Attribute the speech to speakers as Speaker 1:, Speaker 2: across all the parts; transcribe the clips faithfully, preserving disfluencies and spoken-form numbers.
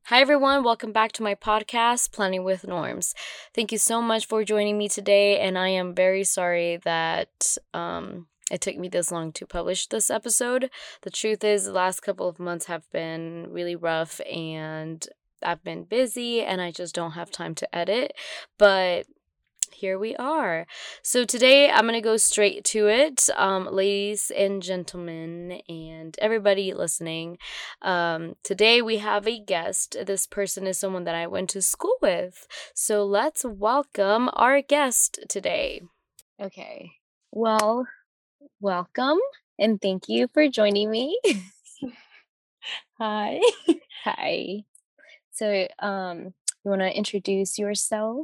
Speaker 1: Hi, everyone. Welcome back to my podcast, Planning with Norms. Thank you so much for joining me today, and I am very sorry that um, it took me this long to publish this episode. The truth is, the last couple of months have been really rough, and I've been busy, and I just don't have time to edit. But here we are. So today I'm going to go straight to it. Um, ladies and gentlemen, and everybody listening, um, today we have a guest. This person is someone that I went to school with. So let's welcome our guest today.
Speaker 2: Okay. Well, welcome and thank you for joining me.
Speaker 3: Hi.
Speaker 2: Hi. So, um, you want to introduce yourself?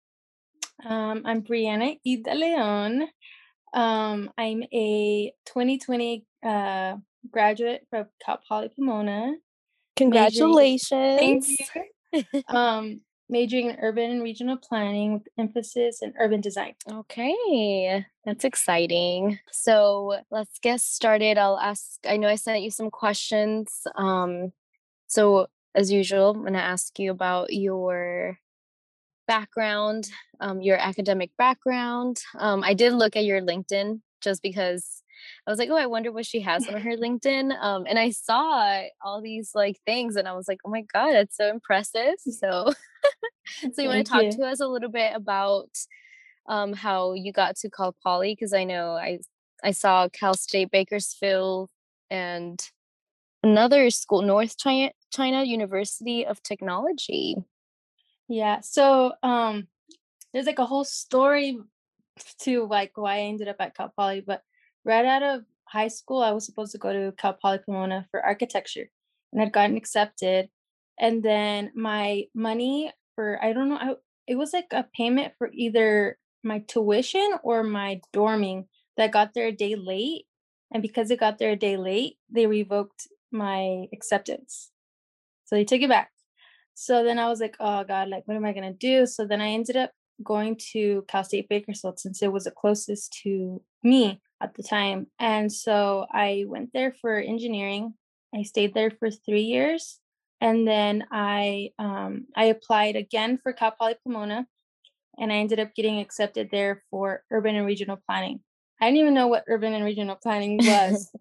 Speaker 3: Um, I'm Brianna Ida Leon. Um, I'm a twenty twenty uh, graduate from Cal Poly Pomona. Majoring, thank
Speaker 2: Congratulations.
Speaker 3: you. Um, majoring in urban and regional planning with emphasis in urban design.
Speaker 2: Okay, that's exciting. So let's get started. I'll ask, I know I sent you some questions. Um, so as usual, I'm going to ask you about your background, um, your academic background. Um, I did look at your LinkedIn just because I was like, oh, I wonder what she has on her LinkedIn. Um, and I saw all these like things, and I was like, oh my god, that's so impressive. So, so you want to
Speaker 3: Thank
Speaker 2: talk
Speaker 3: you.
Speaker 2: to us a little bit about um, how you got to Cal Poly? Because I know I I saw Cal State Bakersfield and another school, North China China University of Technology.
Speaker 3: Yeah. So um, there's like a whole story to like why I ended up at Cal Poly, but right out of high school, I was supposed to go to Cal Poly Pomona for architecture, and I'd gotten accepted. And then my money for I don't know, I, it was like a payment for either my tuition or my dorming that got there a day late, and because it got there a day late, they revoked my acceptance. So they took it back. So then I was like, oh God, like, what am I going to do? So then I ended up going to Cal State Bakersfield since it was the closest to me at the time. And so I went there for engineering. I stayed there for three years. And then I um, I applied again for Cal Poly Pomona, and I ended up getting accepted there for urban and regional planning. I didn't even know what urban and regional planning was.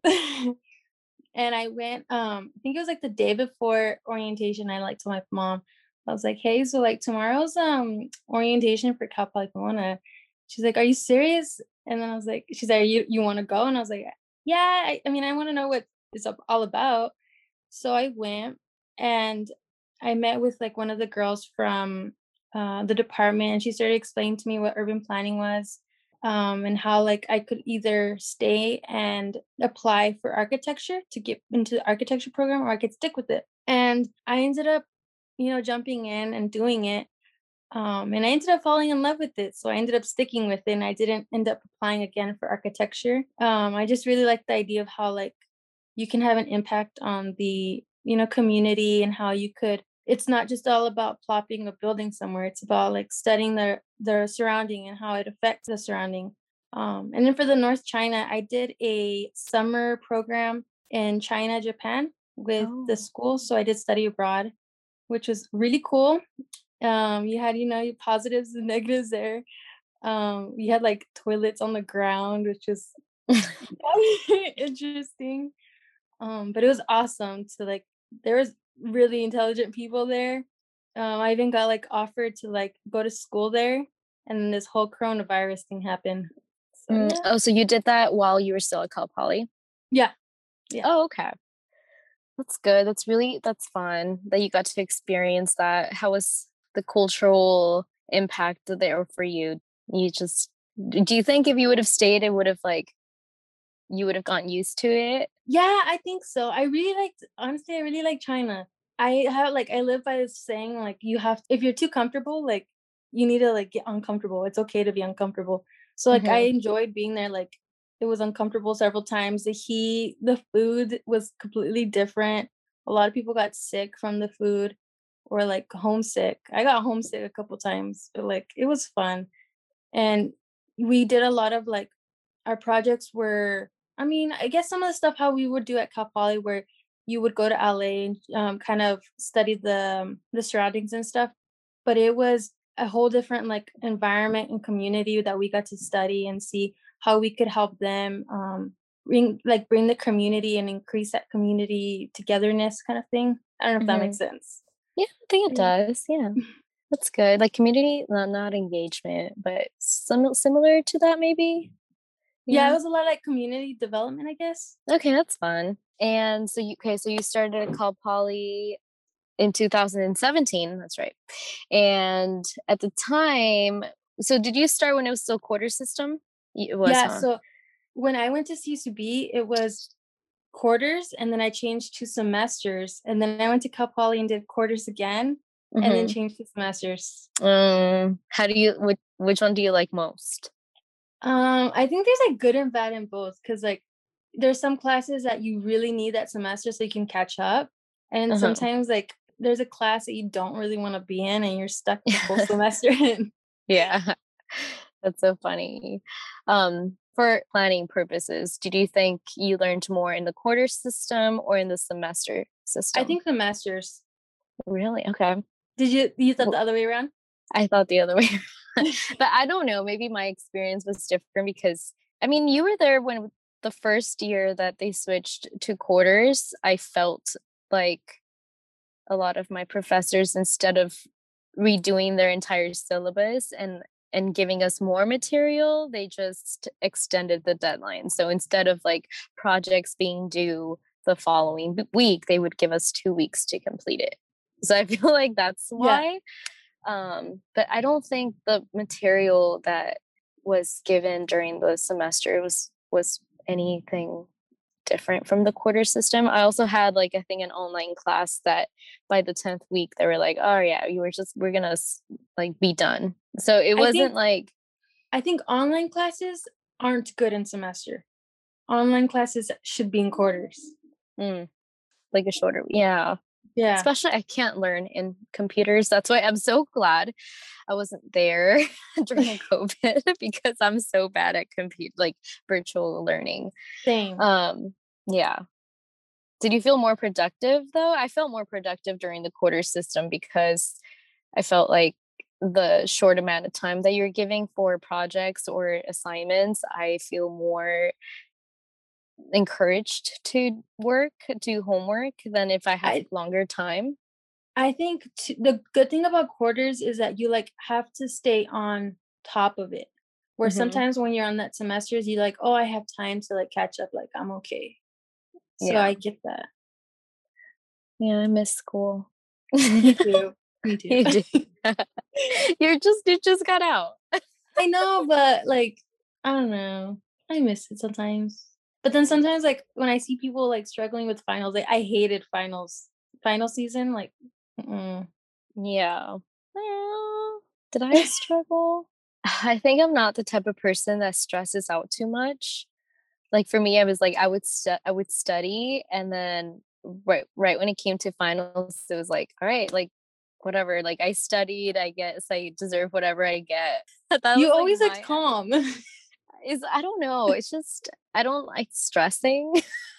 Speaker 3: And I went, um, I think it was like the day before orientation. I like told my mom, I was like, hey, so like tomorrow's um orientation for Cal Poly Pomona. She's like, are you serious? And then I was like, she's like, you you want to go? And I was like, yeah, I, I mean, I want to know what it's up- all about. So I went, and I met with like one of the girls from uh, the department, and she started explaining to me what urban planning was, um, and how like I could either stay and apply for architecture to get into the architecture program, or I could stick with it. And I ended up, you know, jumping in and doing it. Um, and I ended up falling in love with it. So I ended up sticking with it, and I didn't end up applying again for architecture. Um, I just really like the idea of how like you can have an impact on the, you know, community, and how you could it's not just all about plopping a building somewhere. It's about like studying the the surrounding and how it affects the surrounding. Um, and then for the North China, I did a summer program in China, Japan with the
Speaker 2: Oh.
Speaker 3: school. So I did study abroad, which was really cool. Um, you had, you know, your positives and negatives there. Um, you had like toilets on the ground, which was interesting. Um, but it was awesome to like there was really intelligent people there. Um, I even got like offered to like go to school there, and then this whole coronavirus thing happened. So
Speaker 2: Mm,
Speaker 3: yeah.
Speaker 2: oh, so you did that while you were still at Cal Poly?
Speaker 3: Yeah. Yeah.
Speaker 2: Oh, okay. That's good. That's really that's fun that you got to experience that. How was the cultural impact there for you? You just d- do you think if you would have stayed, it would have like you would have gotten used to it?
Speaker 3: Yeah, I think so. I really liked honestly, I really like China. I have like I live by this saying like you have if you're too comfortable, like you need to like get uncomfortable. It's okay to be uncomfortable. So like I
Speaker 2: Hmm.
Speaker 3: enjoyed being there. Like it was uncomfortable several times. The heat, the food was completely different. A lot of people got sick from the food or like homesick. I got homesick a couple times, but like it was fun. And we did a lot of like our projects were I mean, I guess some of the stuff how we would do at Cal Poly where you would go to L A and um, kind of study the um, the surroundings and stuff. But it was a whole different like environment and community that we got to study and see how we could help them um, bring like bring the community and increase that community togetherness kind of thing. I don't know if that
Speaker 2: Hmm.
Speaker 3: makes sense.
Speaker 2: Yeah, I think it
Speaker 3: Yeah.
Speaker 2: does. Yeah, that's good. Like community, not not engagement, but some similar to that maybe.
Speaker 3: Yeah, it
Speaker 2: Yeah.
Speaker 3: was a lot like community development, I guess.
Speaker 2: Okay, that's fun. And so you okay, so you started at Cal Poly in two thousand seventeen, that's right. And at the time, so did you start when it was still quarter system? Y- It was,
Speaker 3: Yeah,
Speaker 2: huh?
Speaker 3: so when I went to C S U B, it was quarters, and then I changed to semesters, and then I went to Cal Poly and did quarters again, and then
Speaker 2: Mm-hmm.
Speaker 3: changed to semesters.
Speaker 2: Um, how do you which which one do you like most?
Speaker 3: Um, I think there's like good and bad in both, because like there's some classes that you really need that semester so you can catch up, and
Speaker 2: Uh-huh.
Speaker 3: sometimes like there's a class that you don't really want to be in, and you're stuck the whole semester in.
Speaker 2: Yeah. That's so funny. Um, for planning purposes, did you think you learned more in the quarter system or in the semester
Speaker 3: I
Speaker 2: system?
Speaker 3: think semesters.
Speaker 2: Really? Okay.
Speaker 3: Did you you thought the
Speaker 2: Well,
Speaker 3: other way around?
Speaker 2: I thought the other way. But I don't know, maybe my experience was different because I mean, you were there when the first year that they switched to quarters. I felt like a lot of my professors, instead of redoing their entire syllabus and and giving us more material, they just extended the deadline. So instead of like projects being due the following b- week, they would give us two weeks to complete it. So I feel like that's
Speaker 3: Yeah.
Speaker 2: why. Um, but I don't think the material that was given during the semester was was anything different from the quarter system. I also had like I think an online class that by the tenth week they were like, "Oh yeah, you were just we're gonna s- like be done." So it
Speaker 3: I
Speaker 2: wasn't
Speaker 3: think
Speaker 2: like
Speaker 3: I think online classes aren't good in semester. Online classes should be in quarters.
Speaker 2: mm, like a shorter, yeah.
Speaker 3: Yeah.
Speaker 2: Especially I can't learn in computers. That's why I'm so glad I wasn't there during COVID because I'm so bad at compute like virtual learning.
Speaker 3: Same.
Speaker 2: Um, yeah. Did you feel more productive though? I felt more productive during the quarter system because I felt like the short amount of time that you're giving for projects or assignments, I feel more encouraged to work, do homework than if I have
Speaker 3: I
Speaker 2: longer time.
Speaker 3: I think t- the good thing about quarters is that you like have to stay on top of it. Where
Speaker 2: Hmm.
Speaker 3: sometimes when you're on that semesters, you like, oh, I have time to like catch up. Like I'm okay. So
Speaker 2: Yeah.
Speaker 3: I get that.
Speaker 2: Yeah, I miss school.
Speaker 3: Me too. Me too.
Speaker 2: You do. You're just you just got out.
Speaker 3: I know, but like I don't know. I miss it sometimes. But then sometimes like when I see people like struggling with finals, like I hated finals. Final season, like mm-mm.
Speaker 2: Yeah. Well, did I struggle? I think I'm not the type of person that stresses out too much. Like for me, I was like I would stu- I would study and then right right when it came to finals, it was like, all right, like whatever. Like I studied, I guess I deserve whatever I get. That
Speaker 3: You
Speaker 2: was like
Speaker 3: always looked
Speaker 2: my
Speaker 3: calm.
Speaker 2: is I don't know. It's just I don't like stressing.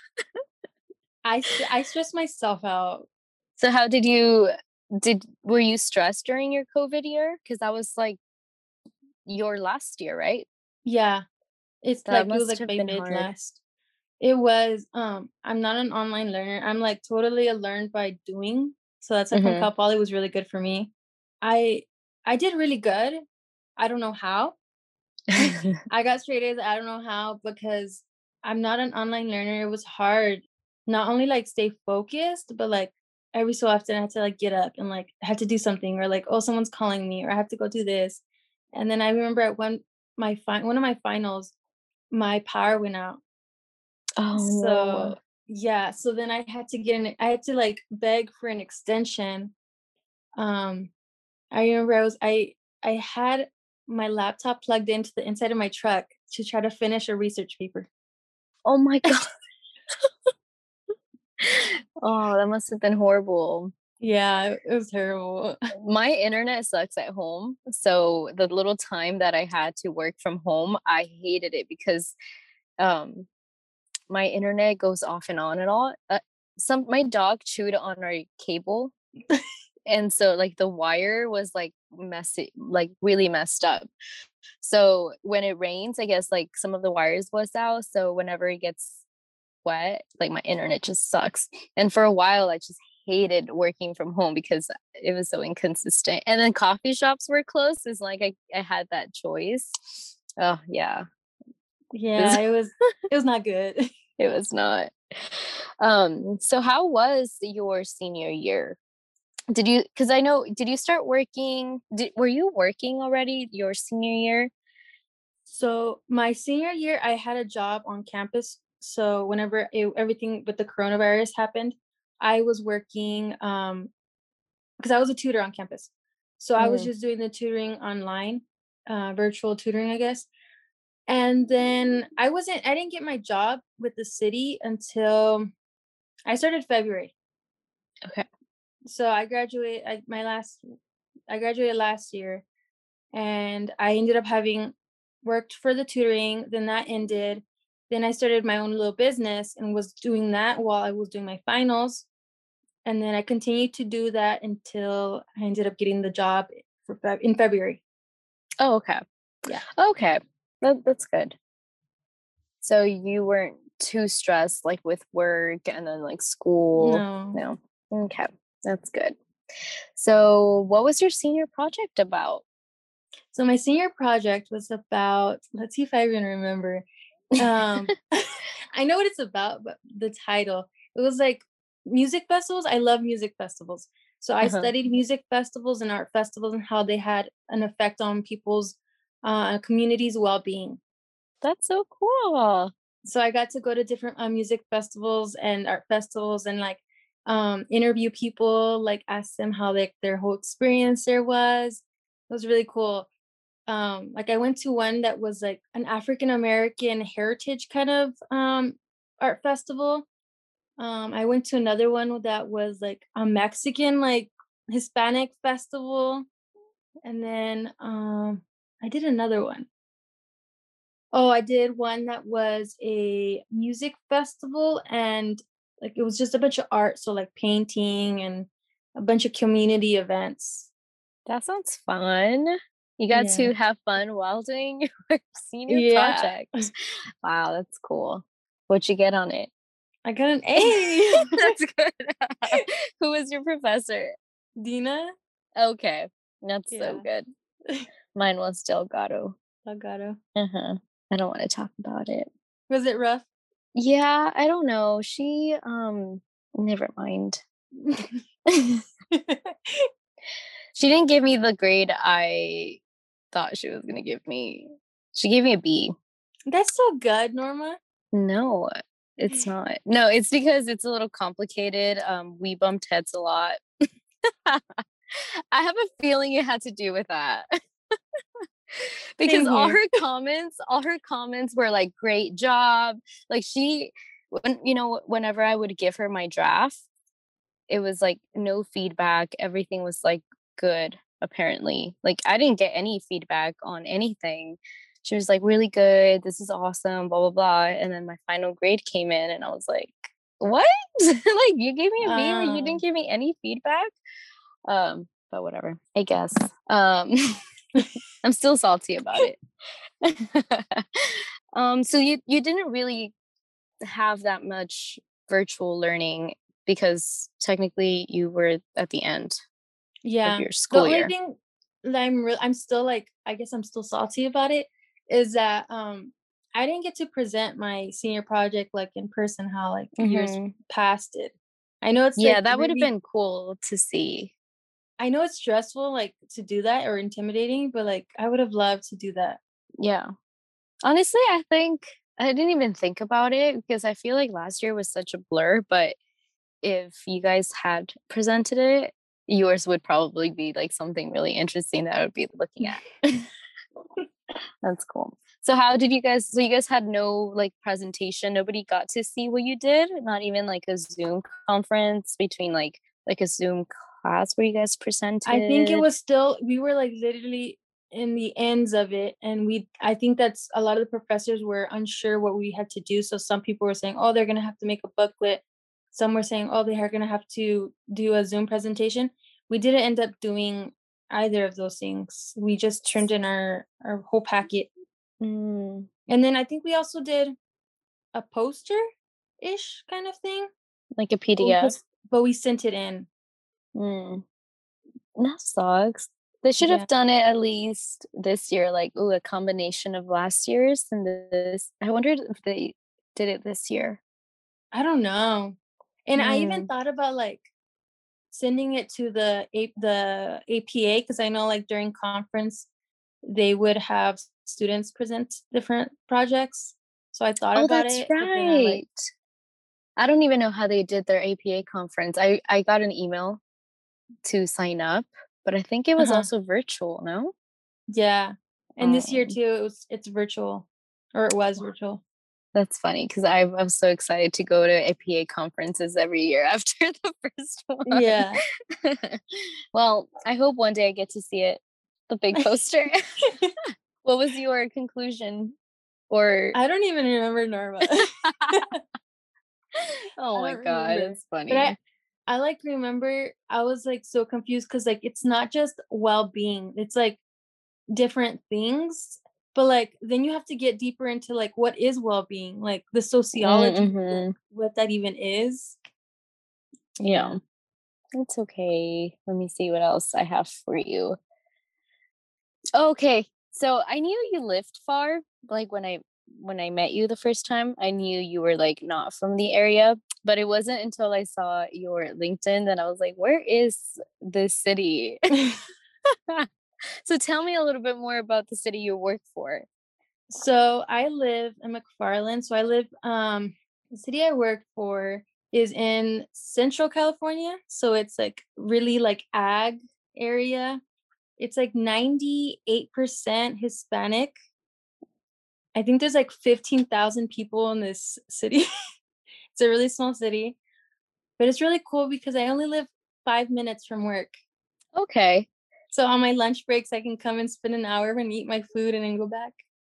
Speaker 3: I st- I stress myself out.
Speaker 2: So how did you did were you stressed during your COVID year? Because that was like your last year, right?
Speaker 3: Yeah, it's
Speaker 2: That
Speaker 3: like it was
Speaker 2: must
Speaker 3: like
Speaker 2: have
Speaker 3: my
Speaker 2: been
Speaker 3: mid
Speaker 2: hard.
Speaker 3: last. It was um I'm not an online learner. I'm like totally a learn by doing. So that's why from
Speaker 2: Mhm.
Speaker 3: Cal Poly was really good for me. I I did really good. I don't know how. I got straight A's. I don't know how because I'm not an online learner. It was hard. Not only like stay focused, but like every so often I had to like get up and like I had to do something or like oh someone's calling me or I have to go do this. And then I remember at one my fi- one of my finals, my power went out.
Speaker 2: Oh
Speaker 3: So
Speaker 2: no.
Speaker 3: yeah, so then I had to get in. I had to like beg for an extension. Um, I remember I was I I had my laptop plugged into the inside of my truck to try to finish a research paper.
Speaker 2: Oh my god. Oh, that must have been horrible.
Speaker 3: Yeah, it was terrible.
Speaker 2: My internet sucks at home, so the little time that I had to work from home, I hated it because um my internet goes off and on and all. Uh, some my dog chewed on our cable, and so like the wire was like messy, like really messed up. So when it rains, I guess like some of the wires was out. So whenever it gets wet, like my internet just sucks. And for a while, I just hated working from home because it was so inconsistent. And then coffee shops were closed. It's like I, I had that choice. Oh yeah,
Speaker 3: Yeah, it was it was not good.
Speaker 2: it was not. Um, so how was your senior year? Did you, because I know, did you start working? Did, were you working already your senior year?
Speaker 3: So my senior year, I had a job on campus. So whenever it, everything with the coronavirus happened, I was working um because I was a tutor on campus. So I was
Speaker 2: Mm,
Speaker 3: just doing the tutoring online, uh, virtual tutoring, I guess. And then I wasn't, I didn't get my job with the city until I started February.
Speaker 2: okay.
Speaker 3: So I graduated, I, my last, I graduated last year, and I ended up having worked for the tutoring. Then that ended. Then I started my own little business and was doing that while I was doing my finals. And then I continued to do that until I ended up getting the job for Feb- in February.
Speaker 2: Oh, okay.
Speaker 3: Yeah.
Speaker 2: Okay. That, that's good. So you weren't too stressed like with work and then like school.
Speaker 3: No.
Speaker 2: No. Okay. That's good. So what was your senior project about?
Speaker 3: So my senior project was about, let's see if I even remember. Um I know what it's about, but the title, it was like music festivals. I love music festivals. So I
Speaker 2: Uh-huh.
Speaker 3: studied music festivals and art festivals and how they had an effect on people's uh communities' well-being.
Speaker 2: That's so cool.
Speaker 3: So I got to go to different uh, music festivals and art festivals and like um interview people, like ask them how like their whole experience there was. It was really cool. Um like I went to one that was like an African American heritage kind of um art festival. um I went to another one that was like a Mexican, like Hispanic festival. And then um I did another one. Oh, I did one that was a music festival, and like it was just a bunch of art, so like painting and a bunch of community events.
Speaker 2: That sounds fun. You got
Speaker 3: Yeah.
Speaker 2: to have fun while doing your senior
Speaker 3: Yeah.
Speaker 2: project. Wow, that's cool. What'd you get on it?
Speaker 3: I got an A.
Speaker 2: That's good. Who was your professor?
Speaker 3: Dina?
Speaker 2: Okay, that's so
Speaker 3: Yeah.
Speaker 2: good. Mine was Delgado.
Speaker 3: Delgado.
Speaker 2: Uh-huh. I don't want to talk about it.
Speaker 3: Was it rough?
Speaker 2: Yeah, I don't know. She um never mind. She didn't give me the grade I thought she was gonna give me. She gave me a B.
Speaker 3: That's so good, Norma.
Speaker 2: No, it's not. No, it's because it's a little complicated. Um, we bumped heads a lot. I have a feeling it had to do with that. Because
Speaker 3: Same
Speaker 2: all
Speaker 3: here.
Speaker 2: her comments, all her comments were like, great job. Like she, when, you know, whenever I would give her my draft, it was like no feedback. Everything was like good, apparently. Like I didn't get any feedback on anything. She was like, really good. This is awesome, blah, blah, blah. And then my final grade came in and I was like, what? Like you gave me a B, but you
Speaker 3: Um,
Speaker 2: didn't give me any feedback? Um, but whatever, I guess. Um, I'm still salty about it. um, so you you didn't really have that much virtual learning because technically you were at the end of
Speaker 3: yeah.
Speaker 2: your
Speaker 3: The
Speaker 2: school
Speaker 3: only
Speaker 2: year.
Speaker 3: thing that I'm real I'm still like, I guess I'm still salty about it, is that um I didn't get to present my senior project like in person how like years
Speaker 2: Hmm.
Speaker 3: past it. I know it's
Speaker 2: Yeah,
Speaker 3: like
Speaker 2: that would have
Speaker 3: really,
Speaker 2: been cool to see.
Speaker 3: I know it's stressful like to do that or intimidating, but like I would have loved to do that.
Speaker 2: Yeah. Honestly, I think I didn't even think about it because I feel like last year was such a blur, but if you guys had presented it, yours would probably be like something really interesting that I would be looking at. That's cool. So how did you guys so you guys had no like presentation? Nobody got to see what you did? Not even like a Zoom conference between like like a Zoom class where you guys
Speaker 3: I think it
Speaker 2: presented?
Speaker 3: was still, we were like literally in the ends of it, and we I think that's a lot of the professors were unsure what we had to do. So some people were saying, "Oh, they're gonna have to make a booklet." some were saying, oh, they are going to have to do a Zoom presentation. We didn't end up doing either of those things. We just turned in our, our whole packet.
Speaker 2: Mm.
Speaker 3: And then I think we also did a poster-ish kind of thing.
Speaker 2: Like a
Speaker 3: But we,
Speaker 2: P D F.
Speaker 3: put, but we sent it in.
Speaker 2: Mm. That sucks. They should
Speaker 3: Yeah.
Speaker 2: have done it at least this year, like, ooh, a combination of last year's and this. I wondered if they did it this year.
Speaker 3: I don't know. And I even
Speaker 2: Mm.
Speaker 3: thought about like sending it to the A- the A P A, because I know like during conference they would have students present different projects. So I thought
Speaker 2: Oh,
Speaker 3: about
Speaker 2: that's
Speaker 3: it, but then I like
Speaker 2: right. I don't even know how they did their A P A conference. I, I got an email to sign up, but I think it was
Speaker 3: uh-huh.
Speaker 2: also virtual, no?
Speaker 3: Yeah. And this year
Speaker 2: Um,
Speaker 3: too, it was it's virtual, or it was virtual.
Speaker 2: That's funny because I'm I'm so excited to go to A P A conferences every year after the first one.
Speaker 3: Yeah.
Speaker 2: Well, I hope one day I get to see it, the big poster. What was your conclusion? Or
Speaker 3: I don't even remember, Norma.
Speaker 2: oh
Speaker 3: I
Speaker 2: my
Speaker 3: don't
Speaker 2: god,
Speaker 3: remember.
Speaker 2: it's funny.
Speaker 3: But I I like remember I was like so confused because like it's not just well-being. It's like different things. But like then you have to get deeper into like what is well-being, like the sociology of
Speaker 2: Mm-hmm.
Speaker 3: what that even is.
Speaker 2: Yeah. It's okay. Let me see what else I have for you. Okay. So I knew you lived far. Like when I when I met you the first time, I knew you were like not from the area. But it wasn't until I saw your LinkedIn that I was like, where is this city? So tell me a little bit more about the city you work for.
Speaker 3: So I live in McFarland. So I live um the city I work for is in Central California. So it's like really like ag area. It's like ninety-eight percent Hispanic. I think there's like fifteen thousand people in this city. It's a really small city, but it's really cool because I only live five minutes from work.
Speaker 2: Okay.
Speaker 3: So on my lunch breaks, I can come and spend an hour and eat my food and then go back.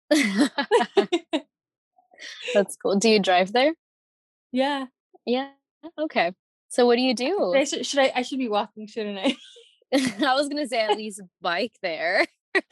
Speaker 2: That's cool. Do you drive there?
Speaker 3: Yeah.
Speaker 2: Yeah. Okay. So what do you do?
Speaker 3: I should, should I? I should be walking, shouldn't I?
Speaker 2: I was gonna say at least bike there.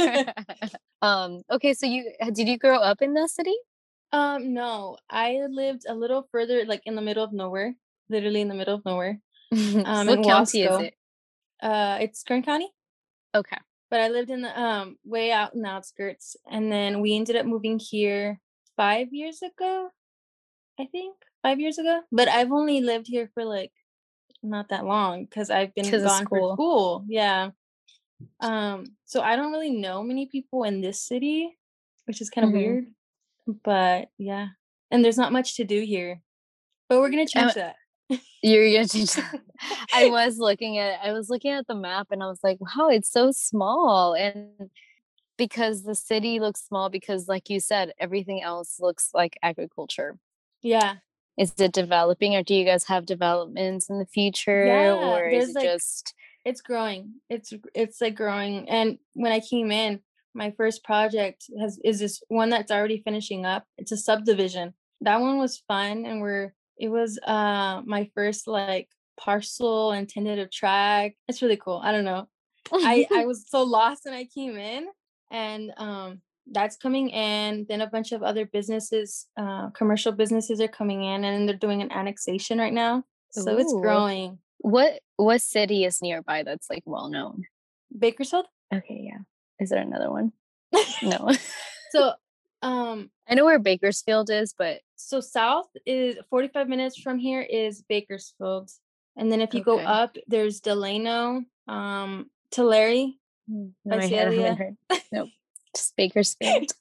Speaker 2: um. Okay. So you did you grow up in the city?
Speaker 3: um, no, I lived a little further, like in the middle of nowhere, literally in the middle of nowhere. Um, in
Speaker 2: What county is
Speaker 3: Wasco.
Speaker 2: it?
Speaker 3: Uh, it's Kern County.
Speaker 2: Okay.
Speaker 3: But I lived in the um way out in the outskirts, and then we ended up moving here five years ago, I think five years ago. But I've only lived here for like not that long because I've been
Speaker 2: Because of
Speaker 3: gone for
Speaker 2: school.
Speaker 3: school. Yeah. Um. So I don't really know many people in this city, which is kind of
Speaker 2: Mhm.
Speaker 3: weird. But yeah, and there's not much to do here. But we're gonna change
Speaker 2: Uh,
Speaker 3: that.
Speaker 2: You're gonna change that. I was looking at I was looking at the map and I was like, wow, it's so small. And because the city looks small, because like you said, everything else looks like agriculture.
Speaker 3: Yeah.
Speaker 2: Is it developing or do you guys have developments in the future?
Speaker 3: Yeah.
Speaker 2: Or is
Speaker 3: There's
Speaker 2: it
Speaker 3: like
Speaker 2: just
Speaker 3: it's growing. It's it's like growing. And when I came in, my first project has is this one that's already finishing up. It's a subdivision. That one was fun, and we're it was uh my first like parcel and tentative track. It's really cool. I don't know. I I was so lost when I came in, and um that's coming in. Then a bunch of other businesses, uh, commercial businesses are coming in, and they're doing an annexation right now. So it's
Speaker 2: Ooh.
Speaker 3: growing.
Speaker 2: What what city is nearby that's like well known?
Speaker 3: Bakersfield.
Speaker 2: Okay, yeah. Is there another one? No.
Speaker 3: So, um,
Speaker 2: I know where Bakersfield is, but
Speaker 3: so south is forty-five minutes from here is Bakersfield. And then if you go
Speaker 2: okay.
Speaker 3: up, there's Delano, um, Tulare,
Speaker 2: Mm, No, I haven't
Speaker 3: Visalia.
Speaker 2: heard. Nope. Just Bakersfield.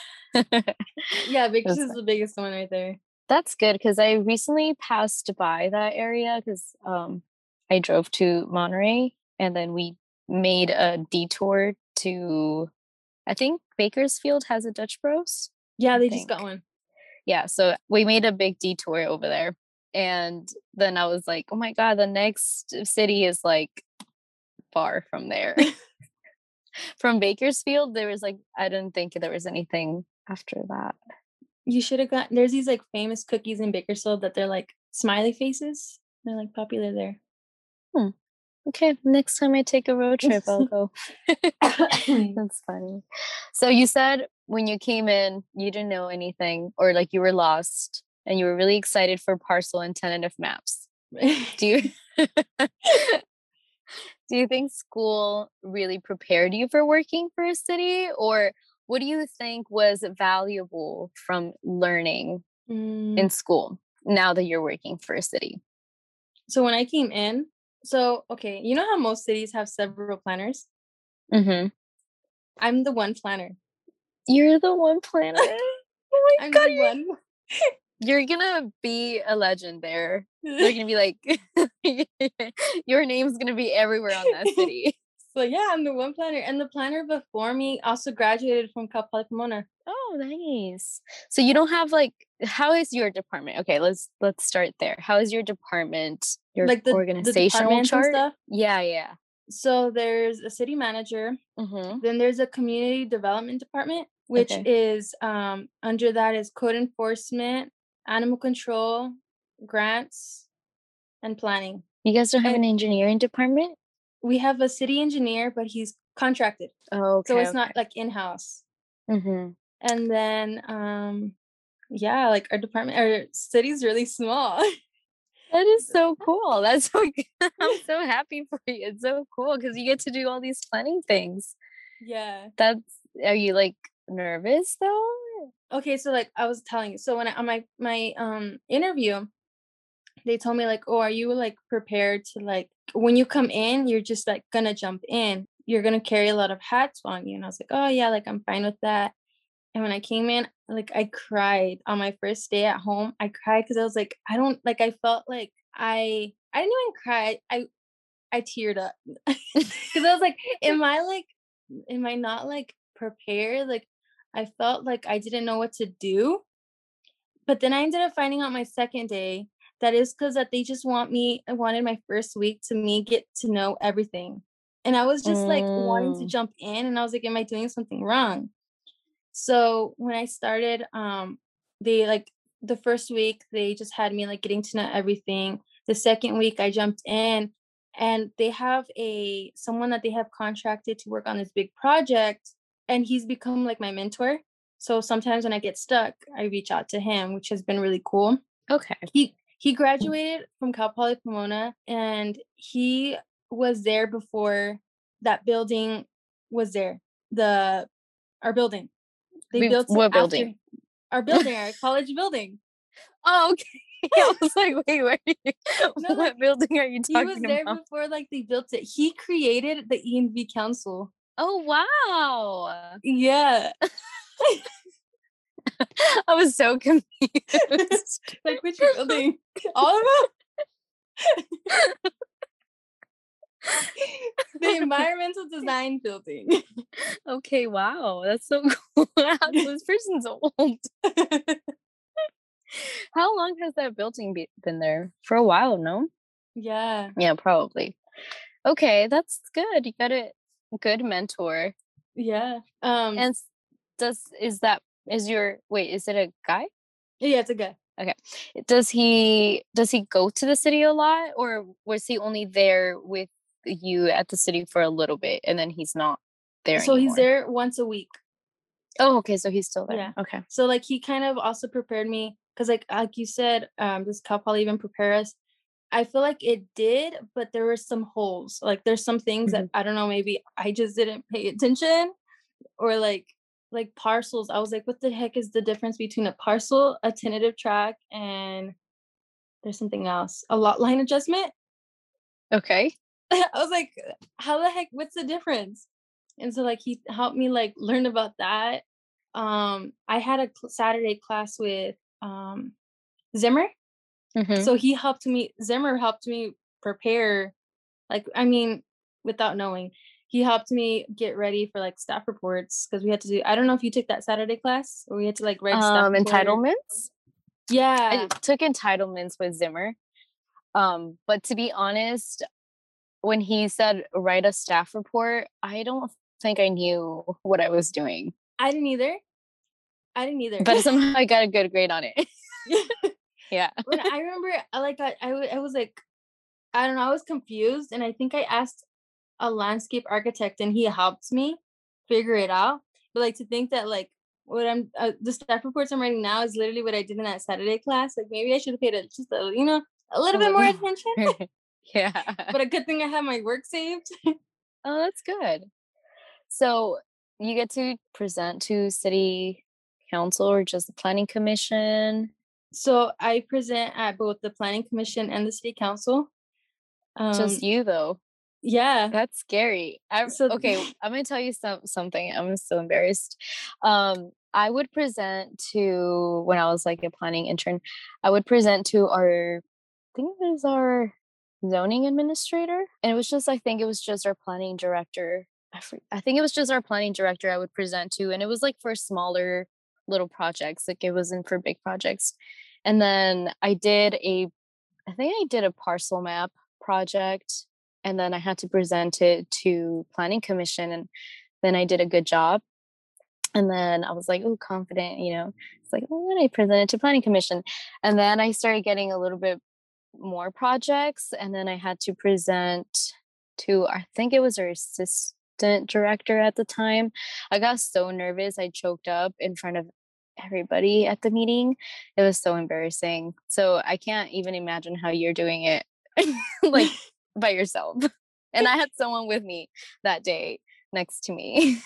Speaker 3: Yeah,
Speaker 2: That's
Speaker 3: Bakersfield's
Speaker 2: fine.
Speaker 3: the biggest one right there.
Speaker 2: That's good because I recently passed by that area because um I drove to Monterey and then we made a detour to I think Bakersfield has a Dutch Bros.
Speaker 3: Yeah,
Speaker 2: I
Speaker 3: they just got
Speaker 2: think.
Speaker 3: one.
Speaker 2: Yeah, so we made a big detour over there. And then I was like, oh my God, the next city is like far from there. From Bakersfield, there was like, I didn't think there was anything after that.
Speaker 3: You should have got there's these like famous cookies in Bakersfield that they're like smiley faces. They're like popular there.
Speaker 2: Hmm. Okay, next time I take a road trip, I'll go. That's funny. So you said when you came in, you didn't know anything, or like you were lost, and you were really excited for parcel and tentative maps. Do you do you think school really prepared you for working for a city, or what do you think was valuable from learning
Speaker 3: Mm,
Speaker 2: in school now that you're working for a city?
Speaker 3: so when I came in, so okay, you know how most cities have several planners?
Speaker 2: Mm-hmm.
Speaker 3: I'm the one planner.
Speaker 2: You're the one planner. Oh my
Speaker 3: I'm
Speaker 2: god,
Speaker 3: the one.
Speaker 2: you're, you're gonna be a legend there. They're gonna be like, your name's gonna be everywhere on that city.
Speaker 3: So yeah, I'm the one planner, and the planner before me also graduated from Cal Poly Pomona.
Speaker 2: Oh, nice. So you don't have like, how is your department? Okay, let's let's start there. How is your department, your
Speaker 3: Like the the
Speaker 2: organizational
Speaker 3: departments and
Speaker 2: chart?
Speaker 3: stuff.
Speaker 2: Yeah, yeah.
Speaker 3: So there's a city manager,
Speaker 2: Mm-hmm.
Speaker 3: then there's a community development department, which
Speaker 2: Okay.
Speaker 3: is um under that is code enforcement, animal control, grants, and planning.
Speaker 2: You guys don't have
Speaker 3: And
Speaker 2: an engineering department?
Speaker 3: we have a city engineer, but he's contracted,
Speaker 2: Oh,
Speaker 3: so
Speaker 2: okay,
Speaker 3: it's not
Speaker 2: okay.
Speaker 3: like in-house.
Speaker 2: Mm-hmm.
Speaker 3: And then um yeah, like our department, our city's really small.
Speaker 2: That is so cool. That's so I'm so happy for you. It's so cool because you get to do all these planning things.
Speaker 3: Yeah.
Speaker 2: That's, are you like nervous though?
Speaker 3: Okay, so like I was telling you, so when I on my my um interview, they told me like, oh, are you like prepared to like when you come in, you're just like gonna jump in. You're gonna carry a lot of hats on you. And I was like, oh yeah, like I'm fine with that. And when I came in, like I cried on my first day at home. I cried because I was like, I don't like I felt like I I didn't even cry. I I teared up. Because I was like, am I like am I not like prepared? Like I felt like I didn't know what to do. But then I ended up finding out my second day that is because that they just want me I wanted my first week to me get to know everything. And I was just like wanting to
Speaker 2: Mm,
Speaker 3: jump in and I was like, am I doing something wrong? So when I started, um, they like the first week they just had me like getting to know everything. The second week I jumped in and they have a someone that they have contracted to work on this big project and he's become like my mentor. So sometimes when I get stuck, I reach out to him, which has been really cool.
Speaker 2: okay.
Speaker 3: He he graduated from Cal Poly Pomona and he was there before that building was there. The our building. They
Speaker 2: We,
Speaker 3: built it
Speaker 2: what
Speaker 3: after
Speaker 2: building?
Speaker 3: our building, our college building.
Speaker 2: Oh, okay. I was like, wait, where are you,
Speaker 3: No,
Speaker 2: what
Speaker 3: like
Speaker 2: building are you
Speaker 3: he was
Speaker 2: talking
Speaker 3: there
Speaker 2: about?
Speaker 3: before like they built it. He created the E and V council.
Speaker 2: Oh, wow.
Speaker 3: Yeah.
Speaker 2: I was so confused.
Speaker 3: Like which building? All of them? The environmental design building.
Speaker 2: Okay, wow. That's so cool. So this person's old. How long has that building be- been there? For a while, no?
Speaker 3: Yeah.
Speaker 2: Yeah, probably. Okay, that's good. You got a good mentor.
Speaker 3: Yeah. Um
Speaker 2: And s- does is that is your wait, is it a guy?
Speaker 3: yeah, it's a guy.
Speaker 2: Okay. Does he does he go to the city a lot, or was he only there with you at the city for a little bit and then he's not there
Speaker 3: So he's
Speaker 2: anymore?
Speaker 3: there once a week.
Speaker 2: Oh, okay, so he's still there.
Speaker 3: Yeah.
Speaker 2: Okay.
Speaker 3: So like he kind of also prepared me because like like you said, um, does Cal Poly even prepare us? I feel like it did, but there were some holes. Like there's some things that
Speaker 2: Mhm.
Speaker 3: I don't know, maybe I just didn't pay attention or like like parcels. I was like, what the heck is the difference between a parcel, a tentative track, and there's something else, a lot line adjustment?
Speaker 2: Okay.
Speaker 3: I was like, how the heck, what's the difference? And so like he helped me like learn about that. Um, I had a cl- Saturday class with um Zimmer.
Speaker 2: Mhm.
Speaker 3: So he helped me, Zimmer helped me prepare, like, I mean, without knowing, he helped me get ready for like staff reports because we had to do, I don't know if you took that Saturday class or we had to like write a staff
Speaker 2: Um,
Speaker 3: report. Or,
Speaker 2: entitlements? I
Speaker 3: yeah.
Speaker 2: took entitlements with Zimmer. Um, but to be honest, when he said write a staff report, I don't think I knew what I was doing.
Speaker 3: I didn't either. I didn't either.
Speaker 2: But somehow I got a good grade on it. Yeah.
Speaker 3: When I remember, I like I, I, w- I was like, I don't know, I was confused, and I think I asked a landscape architect, and he helped me figure it out. But, like, to think that, like, what I'm uh, the staff reports I'm writing now is literally what I did in that Saturday class, like, maybe I should have paid a just a you know, a
Speaker 2: A
Speaker 3: little bit more
Speaker 2: little
Speaker 3: attention,
Speaker 2: Yeah.
Speaker 3: but a good thing I have my work saved.
Speaker 2: Oh, that's good. So, you get to present to city council or just the planning commission?
Speaker 3: So, I present at both the planning commission and the city council.
Speaker 2: Just
Speaker 3: Um,
Speaker 2: you, though?
Speaker 3: yeah.
Speaker 2: That's scary. I
Speaker 3: So
Speaker 2: okay, I'm gonna tell you some something. I'm so embarrassed. Um, I would present to when I was like a planning intern, I would present to our I think it was our zoning administrator. And it was just I think it was just our planning director. I, for, I think it was just our planning director I would present to, and it was like for smaller little projects. Like it wasn't for big projects. And then I did a I think I did a parcel map project, and then I had to present it to planning commission, and then I did a good job. And then I was like, oh, confident, you know. It's like, oh, then I presented to planning commission. And then I started getting a little bit more projects, and then I had to present to I think it was our assistant director at the time. I got so nervous, I choked up in front of everybody at the meeting. It was so embarrassing. So I can't even imagine how you're doing it like by yourself. And I had someone with me that day next to me.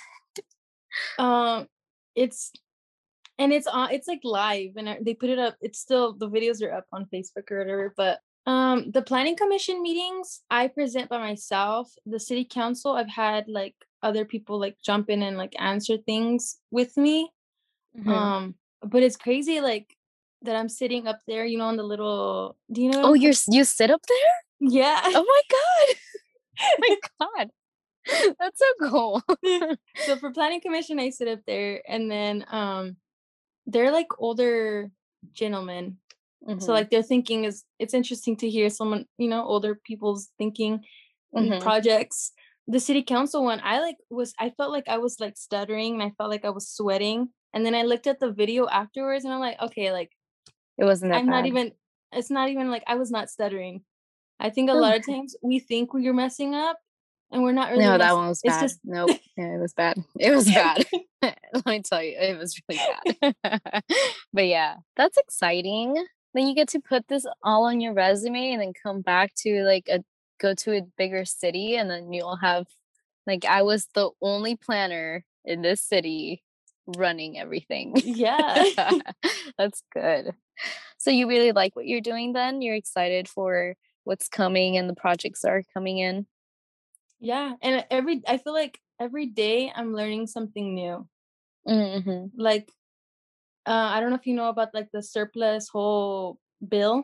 Speaker 3: um it's and it's on it's like live, and I- they put it up. It's still the videos are up on Facebook or whatever, but um the planning commission meetings I present by myself. The city council, I've had like other people like jump in and like answer things with me.
Speaker 2: Mhm.
Speaker 3: Um but it's crazy like that I'm sitting up there, you know, on the little do you know what
Speaker 2: Oh,
Speaker 3: I'm
Speaker 2: you're
Speaker 3: talking?
Speaker 2: s- you sit up there?
Speaker 3: Yeah.
Speaker 2: Oh my god. My god. That's so cool.
Speaker 3: So for planning commission I sit up there, and then um they're like older gentlemen. So
Speaker 2: Mhm.
Speaker 3: like their thinking is it's interesting to hear someone, you know, older people's thinking and
Speaker 2: Mhm.
Speaker 3: projects. The city council one, I like was I felt like I was like stuttering, and I felt like I was sweating. And then I looked at the video afterwards, and I'm like, okay, like
Speaker 2: It wasn't that
Speaker 3: I'm not
Speaker 2: bad.
Speaker 3: even it's not even like I was not stuttering. I think a
Speaker 2: Oh,
Speaker 3: lot of
Speaker 2: okay.
Speaker 3: times we think we're messing up, and we're not really
Speaker 2: No, that
Speaker 3: messing.
Speaker 2: one was
Speaker 3: It's
Speaker 2: bad.
Speaker 3: just
Speaker 2: Nope. Yeah, it was bad. It was bad. Let me tell you, it was really bad. But yeah, that's exciting. Then you get to put this all on your resume and then come back to like a go to a bigger city, and then you'll have like I was the only planner in this city running everything.
Speaker 3: yeah.
Speaker 2: That's good. So you really like what you're doing then? You're excited for what's coming and the projects that are coming in?
Speaker 3: Yeah, and every I feel like every day I'm learning something new.
Speaker 2: Mhm.
Speaker 3: Like, uh, I don't know if you know about like the surplus whole bill.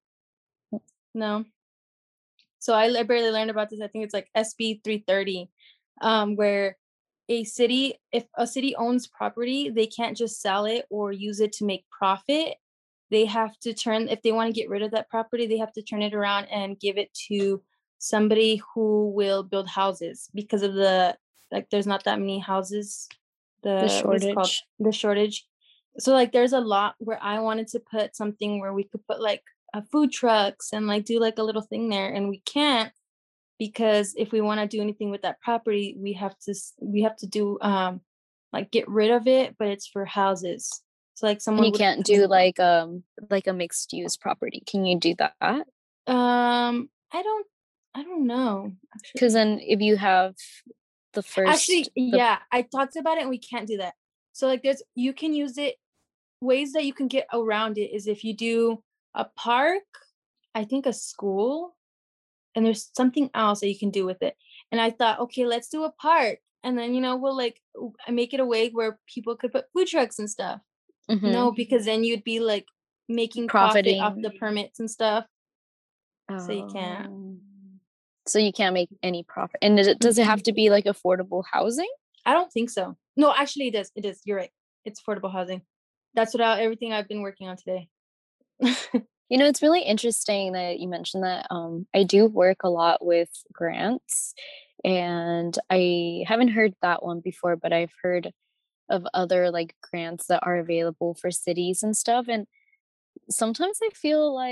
Speaker 3: No. So I li- barely learned about this. I think it's like S B three thirty, um, where a city, if a city owns property, they can't just sell it or use it to make profit. They have to turn, if they want to get rid of that property, they have to turn it around and give it to somebody who will build houses because of the, like, there's not that many houses.
Speaker 2: The
Speaker 3: The, what is it called?
Speaker 2: shortage.
Speaker 3: The shortage. So, like, there's a lot where I wanted to put something where we could put like uh, food trucks and like do like a little thing there, and we can't because if we want to do anything with that property, we have to s- we have to do um like get rid of it, but it's for houses. So like
Speaker 2: And
Speaker 3: someone
Speaker 2: you
Speaker 3: would
Speaker 2: can't
Speaker 3: come
Speaker 2: do
Speaker 3: in.
Speaker 2: like, um, like a mixed use property. Can you do that?
Speaker 3: Um, I don't I don't know
Speaker 2: Because
Speaker 3: actually.
Speaker 2: then if you have the first
Speaker 3: Actually,
Speaker 2: the
Speaker 3: yeah, I talked about it and we can't do that. So like there's you can use it ways that you can get around it is if you do a park, I think a school, and there's something else that you can do with it. And I thought, okay, let's do a park. And then, you know, we'll like w- make it a way where people could put food trucks and stuff. No,
Speaker 2: Mhm.
Speaker 3: because then you'd be like making profit off the
Speaker 2: Profiting.
Speaker 3: permits and stuff. So you can't.
Speaker 2: Oh. So you can't make any profit. And does it does it have
Speaker 3: Mhm.
Speaker 2: to be like affordable housing?
Speaker 3: I don't think so. No, actually it is. It is. You're right. It's affordable housing. That's what I, everything I've been working on today.
Speaker 2: You know, it's really interesting that you mentioned that. Um, I do work a lot with grants, and I haven't heard that one before, but I've heard of other like grants that are available for cities and stuff. And sometimes I feel like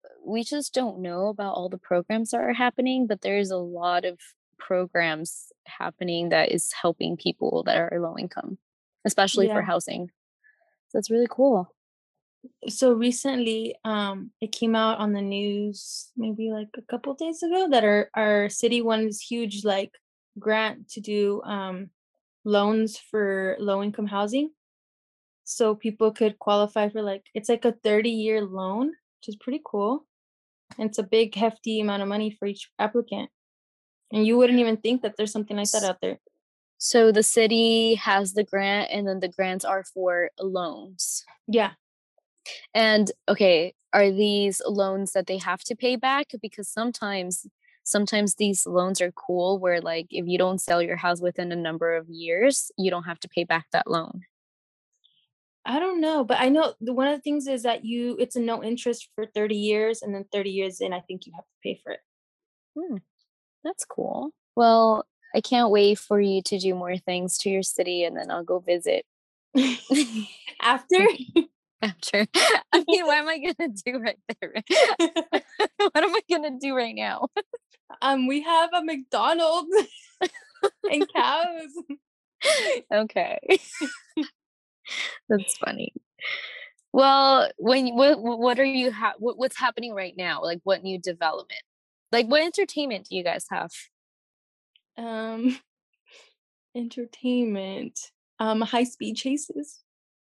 Speaker 2: we just don't know about all the programs that are happening, but there's a lot of programs happening that is helping people that are low income, especially for
Speaker 3: Yeah.
Speaker 2: housing. So it's really cool.
Speaker 3: So recently, um, it came out on the news maybe like a couple days ago that our our city won this huge like grant to do um loans for low income housing. So people could qualify for like it's like a thirty year loan, which is pretty cool. And it's a big hefty amount of money for each applicant. And you wouldn't even think that there's something like that
Speaker 2: S-
Speaker 3: out there.
Speaker 2: So the city has the grant, and then the grants are for loans.
Speaker 3: Yeah.
Speaker 2: And okay, are these loans that they have to pay back? Because sometimes sometimes these loans are cool where like if you don't sell your house within a number of years, you don't have to pay back that loan.
Speaker 3: I don't know, but I know the one of the things is that you it's a no interest for thirty years and then thirty years in I think you have to pay for it.
Speaker 2: Hmm, that's cool. Well, I can't wait for you to do more things to your city and then I'll go visit.
Speaker 3: After
Speaker 2: After. I mean, what am I gonna do right there? What am I gonna do right now?
Speaker 3: um we have a McDonald's and cows.
Speaker 2: Okay. That's funny. Well, when you- what what are you ha- what, what's happening right now? Like what new development? Like what entertainment do you guys have?
Speaker 3: Um entertainment. Um high speed chases.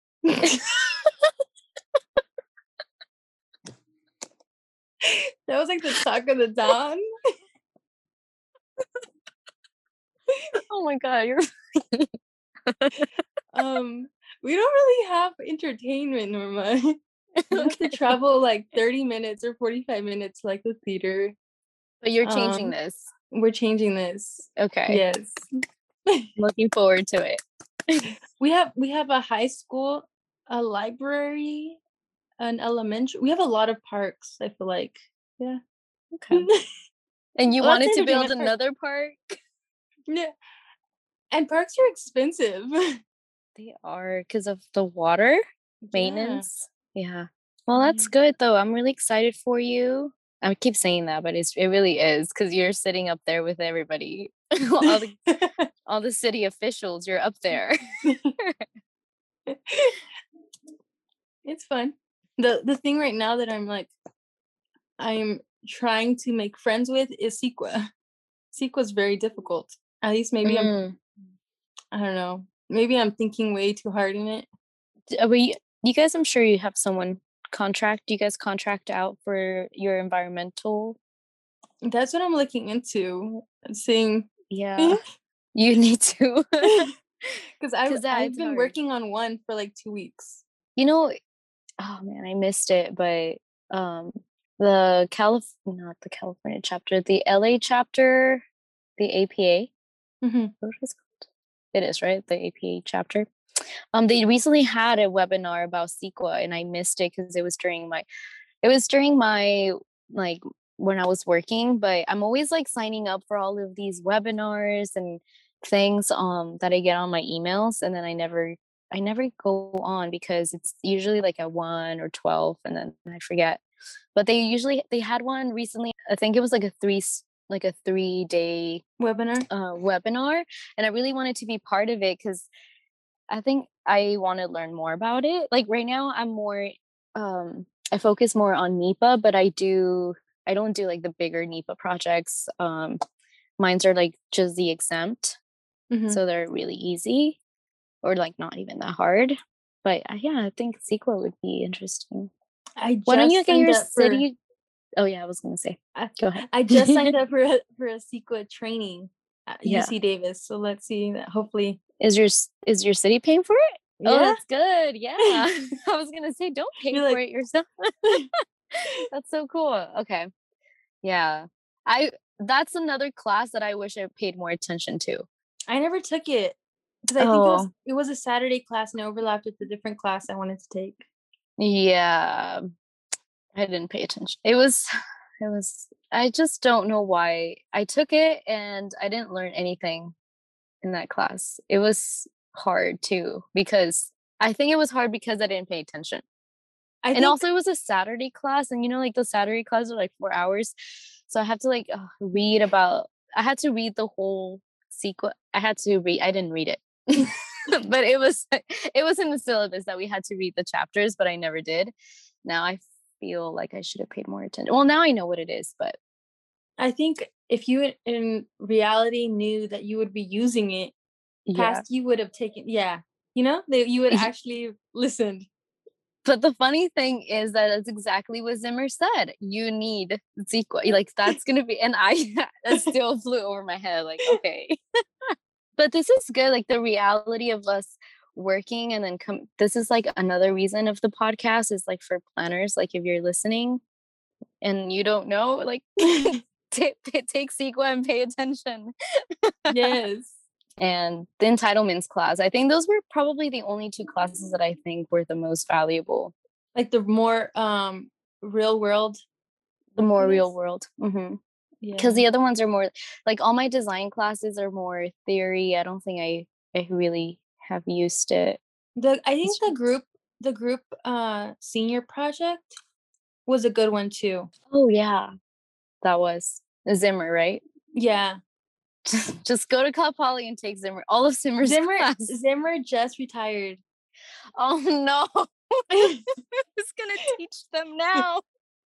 Speaker 3: That was like the talk of the town.
Speaker 2: Oh my god, you're
Speaker 3: Um, we don't really have entertainment, Norma. You have to
Speaker 2: okay.
Speaker 3: travel like thirty minutes or forty-five minutes, like the theater.
Speaker 2: But you're changing
Speaker 3: Um,
Speaker 2: this.
Speaker 3: we're changing this.
Speaker 2: Okay.
Speaker 3: Yes.
Speaker 2: Looking forward to it.
Speaker 3: We have we have a high school, a library, an elementary. We have a lot of parks, I feel like. Yeah.
Speaker 2: Okay. And you
Speaker 3: Well, that's
Speaker 2: wanted to build
Speaker 3: entertainment park.
Speaker 2: another park?
Speaker 3: Yeah. And parks are expensive.
Speaker 2: They are because of the water
Speaker 3: Yeah.
Speaker 2: maintenance. Yeah. Well, that's good though. I'm really excited for you. I keep saying that, but it's it really is because you're sitting up there with everybody, all the all the city officials. You're up there.
Speaker 3: It's fun. The the thing right now that I'm like I'm trying to make friends with is Sequa. Sequa's very difficult. At least maybe I'm
Speaker 2: Mm.
Speaker 3: I don't know. Maybe I'm thinking way too hard in it.
Speaker 2: D- uh, we, you guys, I'm sure you have someone contract. Do you guys contract out for your environmental?
Speaker 3: That's what I'm looking into. Seeing
Speaker 2: Yeah, you need to.
Speaker 3: because I've
Speaker 2: Because that
Speaker 3: I've
Speaker 2: it's
Speaker 3: been
Speaker 2: hard.
Speaker 3: working on one for like two weeks.
Speaker 2: You know, oh man, I missed it, but um, the Calif not the California chapter, the L A chapter, the A P A.
Speaker 3: Hmm.
Speaker 2: What is it called? It is right, the A P A chapter. Um, they recently had a webinar about Sequa, and I missed it because it was during my, it was during my like when I was working. But I'm always like signing up for all of these webinars and things um that I get on my emails, and then I never, I never go on because it's usually like at one or twelve, and then I forget. But they usually they had one recently. I think it was like a three s- like a three day
Speaker 3: Webinar.
Speaker 2: uh, webinar, and I really wanted to be part of it because I think I want to learn more about it. Like right now, I'm more, um, I focus more on NEPA, but I do, I don't do like the bigger NEPA projects. Um, mine's are like just the exempt,
Speaker 3: Hmm.
Speaker 2: so they're really easy or like not even that hard. But uh, yeah, I think sequel would be interesting.
Speaker 3: I
Speaker 2: Why don't you
Speaker 3: just
Speaker 2: get
Speaker 3: signed
Speaker 2: your
Speaker 3: up for
Speaker 2: city? Oh yeah, I was gonna say.
Speaker 3: I,
Speaker 2: Go ahead.
Speaker 3: I just signed up for a for a Sequa training at
Speaker 2: Yeah.
Speaker 3: U C Davis. So let's see that hopefully.
Speaker 2: Is your s- is your city paying for it? Oh,
Speaker 3: Yeah.
Speaker 2: that's good. Yeah. I was gonna say, don't pay
Speaker 3: You're
Speaker 2: for
Speaker 3: like
Speaker 2: it yourself. That's so cool. Okay. Yeah. I That's another class that I wish I paid more attention to.
Speaker 3: I never took it because I think it was
Speaker 2: Oh,
Speaker 3: it was a Saturday class and it overlapped with a different class I wanted to take.
Speaker 2: yeah. I didn't pay attention. It was it was I just don't know why I took it and I didn't learn anything in that class. It was hard too because I think it was hard because I didn't pay attention.
Speaker 3: I
Speaker 2: And
Speaker 3: think
Speaker 2: also it was a Saturday class, and you know, like the Saturday class are like four hours. So I have to like uh, read about I had to read the whole sequence. I had to read I didn't read it. But it was it was in the syllabus that we had to read the chapters, but I never did. Now I feel like I should have paid more attention. Well, now I know what it is, but
Speaker 3: I think if you in in reality knew that you would be using it,
Speaker 2: yeah.
Speaker 3: past you would have taken yeah, you know, that you would actually listened.
Speaker 2: But the funny thing is that that's exactly what Zimmer said. You need sequel. Like that's gonna be, and I that still flew over my head. Like okay, but this is good. Like the reality of us working and then come. This is like another reason of the podcast is like for planners. Like if you're listening and you don't know, like t- t- take sequel and pay attention.
Speaker 3: Yes.
Speaker 2: And the entitlements class. I think those were probably the only two classes that I think were the most valuable.
Speaker 3: Like the more um real world
Speaker 2: The more real
Speaker 3: ones.
Speaker 2: world. hmm Because
Speaker 3: Yeah.
Speaker 2: the other ones are more like all my design classes are more theory. I don't think I I really have used it.
Speaker 3: The I think
Speaker 2: It's
Speaker 3: the
Speaker 2: just
Speaker 3: group the group uh senior project was a good one too.
Speaker 2: oh yeah, that was Zimmer, right?
Speaker 3: Yeah.
Speaker 2: Just go to Cal Poly and take Zimmer, all of Zimmer's
Speaker 3: Zimmer
Speaker 2: class.
Speaker 3: Zimmer just retired.
Speaker 2: Oh no, who's gonna teach them now?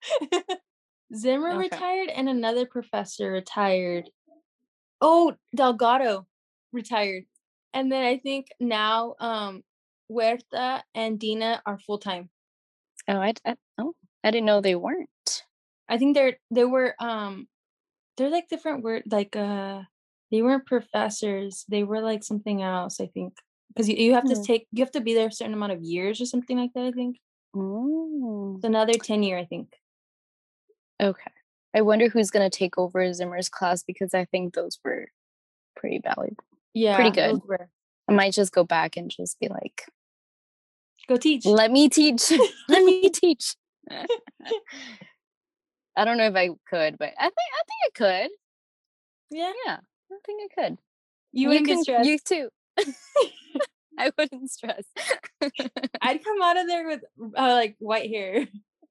Speaker 3: Zimmer
Speaker 2: Okay.
Speaker 3: retired and another professor retired. Oh, Delgado retired. And then I think now um Huerta and Dina are full time.
Speaker 2: Oh, I, I oh I didn't know they weren't.
Speaker 3: I think they're they were um they're like different word like uh they weren't professors. They were like something else, I think. Because you, you have to
Speaker 2: Hmm.
Speaker 3: take you have to be there a certain amount of years or something like that, I think.
Speaker 2: Mm.
Speaker 3: It's another ten year, I think.
Speaker 2: Okay. I wonder who's gonna take over Zimmer's class because I think those were pretty valuable. Pretty
Speaker 3: Yeah, those
Speaker 2: good.
Speaker 3: were.
Speaker 2: I might just go back and just be like,
Speaker 3: Go teach.
Speaker 2: let me teach. Let me teach. I don't know if I could, but I think I think I could.
Speaker 3: Yeah.
Speaker 2: Yeah, I think I could.
Speaker 3: You
Speaker 2: You
Speaker 3: wouldn't be
Speaker 2: can you
Speaker 3: stressed.
Speaker 2: too. I wouldn't stress.
Speaker 3: I'd come out of there with uh, like white hair.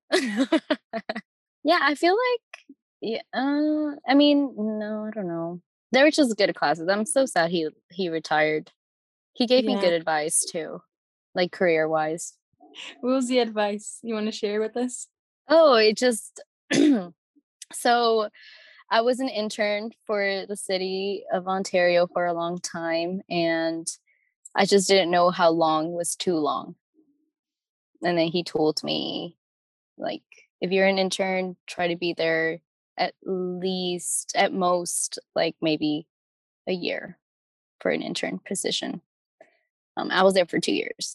Speaker 2: Yeah, I feel like yeah, uh, I mean, no, I don't know. They were just good classes. I'm so sad he he retired. He gave me
Speaker 3: Yeah.
Speaker 2: good advice too, like career wise.
Speaker 3: What was the advice you want to share with us?
Speaker 2: Oh, it just so I was an intern for the city of Ontario for a long time, and I just didn't know how long was too long. And then he told me, like, if you're an intern, try to be there at least, at most, like maybe a year for an intern position. Um, I was there for two years.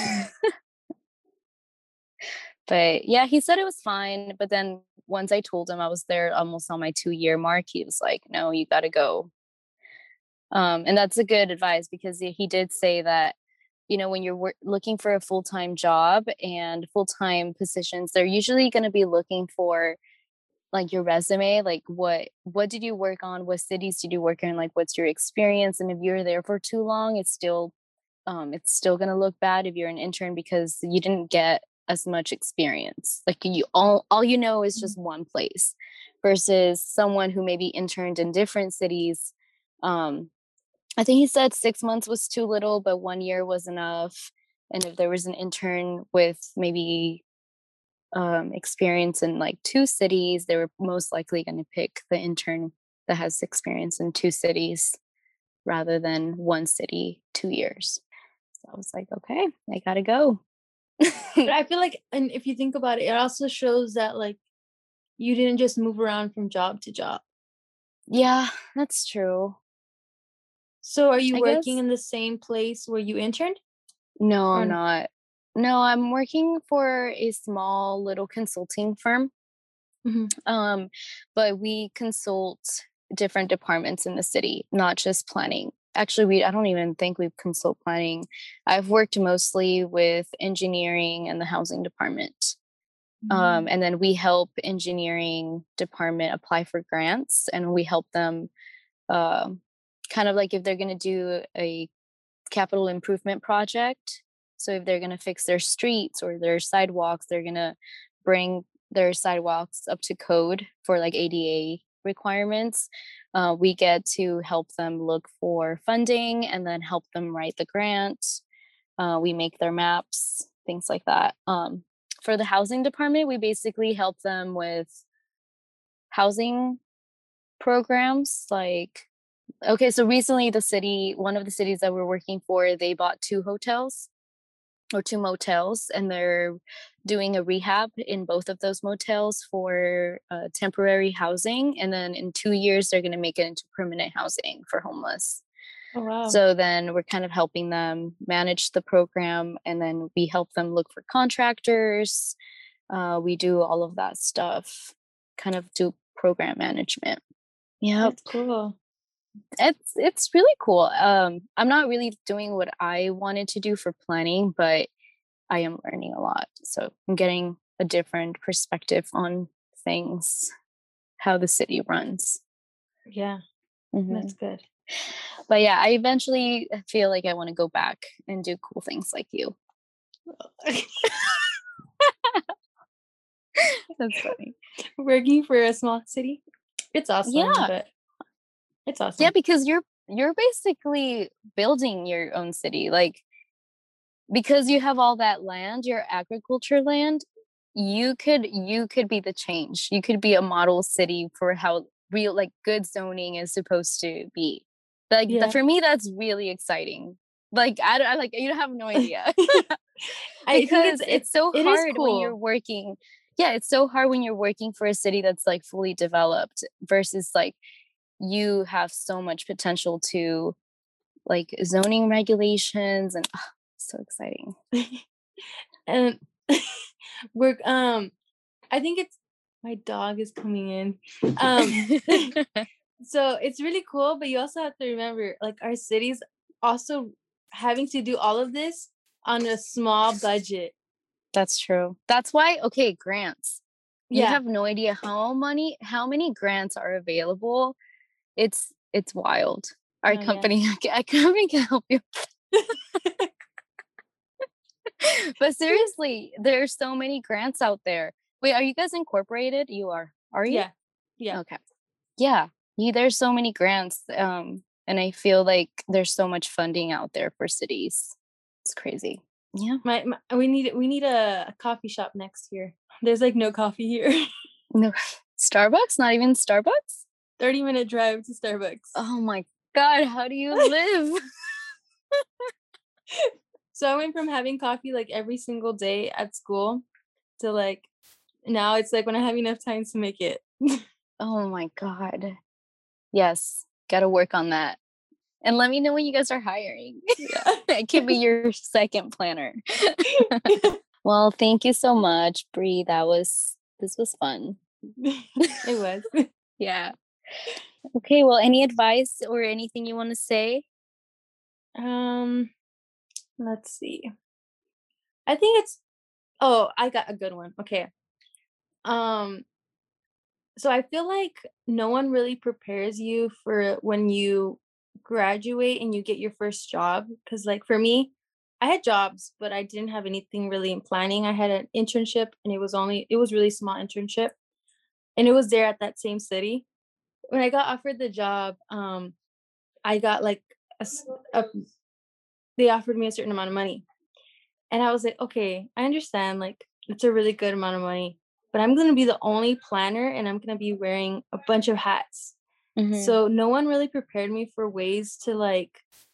Speaker 2: But yeah, he said it was fine. But then once I told him I was there almost on my two year mark, he was like, no, you got to go. Um, and that's a good advice because he he did say that, you know, when you're wor- looking for a full time job and full time positions, they're usually going to be looking for like your resume, like what what did you work on, what cities did you work in, like what's your experience, and if you're there for too long, it's still um, it's still going to look bad if you're an intern because you didn't get as much experience. Like you all all you know is just one place versus someone who maybe interned in different cities. um, I think he said six months was too little, but one year was enough. And if there was an intern with maybe um, experience in like two cities, they were most likely going to pick the intern that has experience in two cities rather than one city, two years. So I was like, okay, I gotta go.
Speaker 3: But I feel like, and if you think about it, it also shows that like you didn't just move around from job to job.
Speaker 2: Yeah, that's true.
Speaker 3: So are you
Speaker 2: I
Speaker 3: working
Speaker 2: guess.
Speaker 3: in the same place where you interned?
Speaker 2: No,
Speaker 3: Or
Speaker 2: I'm
Speaker 3: n-
Speaker 2: not. No, I'm working for a small little consulting firm.
Speaker 3: Mhm.
Speaker 2: Um, but we consult different departments in the city, not just planning. Actually, we I don't even think we consult planning. I've worked mostly with engineering and the housing department. Um,
Speaker 3: Mm.
Speaker 2: and then we help engineering department apply for grants, and we help them uh, kind of like if they're going to do a capital improvement project, So if they're going to fix their streets or their sidewalks, they're going to bring their sidewalks up to code for like A D A requirements. Uh, we get to help them look for funding and then help them write the grant. Uh, we make their maps, things like that. Um, for the housing department, we basically help them with housing programs. Like, okay, so recently the city, one of the cities that we're working for, they bought two hotels or two motels, and they're doing a rehab in both of those motels for uh, temporary housing. And then in two years, they're going to make it into permanent housing for homeless.
Speaker 3: Oh, wow.
Speaker 2: So then we're kind of helping them manage the program, and then we help them look for contractors. Uh, we do all of that stuff, kind of do program management. Yeah,
Speaker 3: That's cool.
Speaker 2: it's it's really cool. Um, I'm not really doing what I wanted to do for planning, but I am learning a lot. So I'm getting a different perspective on things, how the city runs.
Speaker 3: Yeah,
Speaker 2: Mhm.
Speaker 3: that's good.
Speaker 2: But yeah, I eventually feel like I want to go back and do cool things like you. That's funny.
Speaker 3: Working for a small city, it's awesome.
Speaker 2: Yeah.
Speaker 3: But it's awesome.
Speaker 2: Yeah, because you're you're basically building your own city. Like, because you have all that land, your agriculture land, you could you could be the change. You could be a model city for how real, like, good zoning is supposed to be. Like,
Speaker 3: Yeah.
Speaker 2: the, for me, that's really exciting. Like, I don't I, like you don't have no idea.
Speaker 3: I think
Speaker 2: Because
Speaker 3: it's
Speaker 2: it's so
Speaker 3: it is
Speaker 2: hard when you're
Speaker 3: cool.
Speaker 2: working. Yeah, it's so hard when you're working for a city that's like fully developed versus like you have so much potential to like zoning regulations and ah, so exciting.
Speaker 3: And we're um I think it's my dog is coming in. Um so it's really cool, but you also have to remember, like, our cities also having to do all of this on a small budget.
Speaker 2: That's true. That's why, okay, grants. You
Speaker 3: Yeah.
Speaker 2: have no idea how many how many grants are available. It's it's wild. Our
Speaker 3: Oh, yeah.
Speaker 2: company, our company can help you. But seriously, there's so many grants out there. Wait, are you guys incorporated? You are. Are you?
Speaker 3: Yeah. Yeah.
Speaker 2: Okay. Yeah. You, there's so many grants. Um, and I feel like there's so much funding out there for cities. It's crazy. Yeah.
Speaker 3: My, my we need we need a, a coffee shop next year. There's like no coffee here.
Speaker 2: No, Starbucks? Not even Starbucks?
Speaker 3: thirty minute drive to Starbucks.
Speaker 2: Oh my God, how do you live?
Speaker 3: So I went from having coffee like every single day at school to like now it's like when I have enough time to make it.
Speaker 2: Oh my God. Yes, gotta work on that. And let me know when you guys are hiring.
Speaker 3: Yeah.
Speaker 2: I could be your second planner. Well, thank you so much, Bree. That was this was fun.
Speaker 3: It was.
Speaker 2: Yeah. Okay, well, any advice or anything you want to say?
Speaker 3: Um, let's see. I think it's oh, I got a good one. Okay. Um, so I feel like no one really prepares you for when you graduate and you get your first job. Cause like for me, I had jobs, but I didn't have anything really in planning. I had an internship and it was only it was really small internship. And it was there at that same city. When I got offered the job, um, I got like a, s- a they offered me a certain amount of money. And I was like, okay, I understand. Like, it's a really good amount of money, but I'm going to be the only planner and I'm going to be wearing a bunch of hats.
Speaker 2: Mhm.
Speaker 3: So no one really prepared me for ways to like